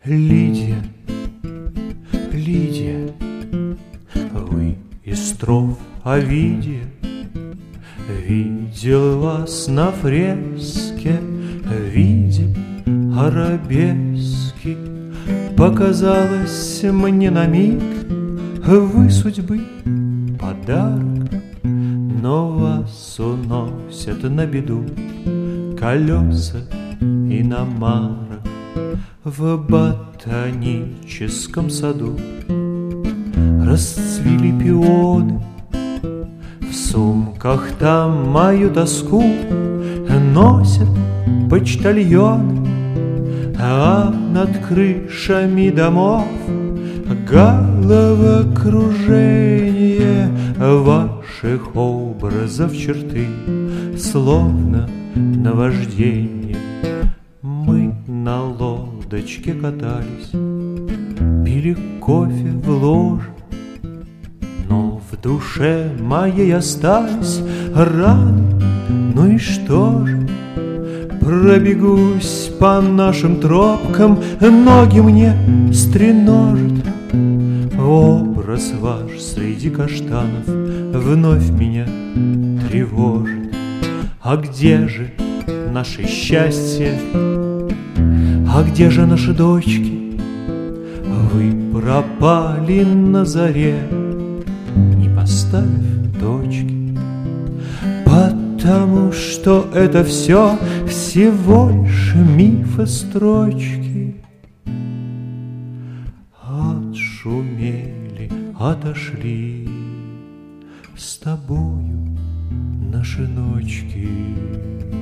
Лидия, Лидия, вы из строф Овидия. Видел вас на фреске, видел арабески. Показалось мне на миг, вы судьбы подарок, но вас уносят на беду колеса иномарок. В ботаническом саду расцвели пионы, в сумках там мою тоску носят почтальоны, а над крышами домов головокружение ваших образов черты, словно наваждение. Мы на лодочке катались, пили кофе в ложе, но в душе моей остались раны. Ну и что же? Пробегусь по нашим тропкам, ноги мне стреножат. Образ ваш среди каштанов вновь меня тревожит. А где же наше счастье? А где же наши дочки? Вы пропали на заре, не поставив точки. Потому что это все всего лишь миф и строчки. Отшумели, отошли с тобою наши ночки.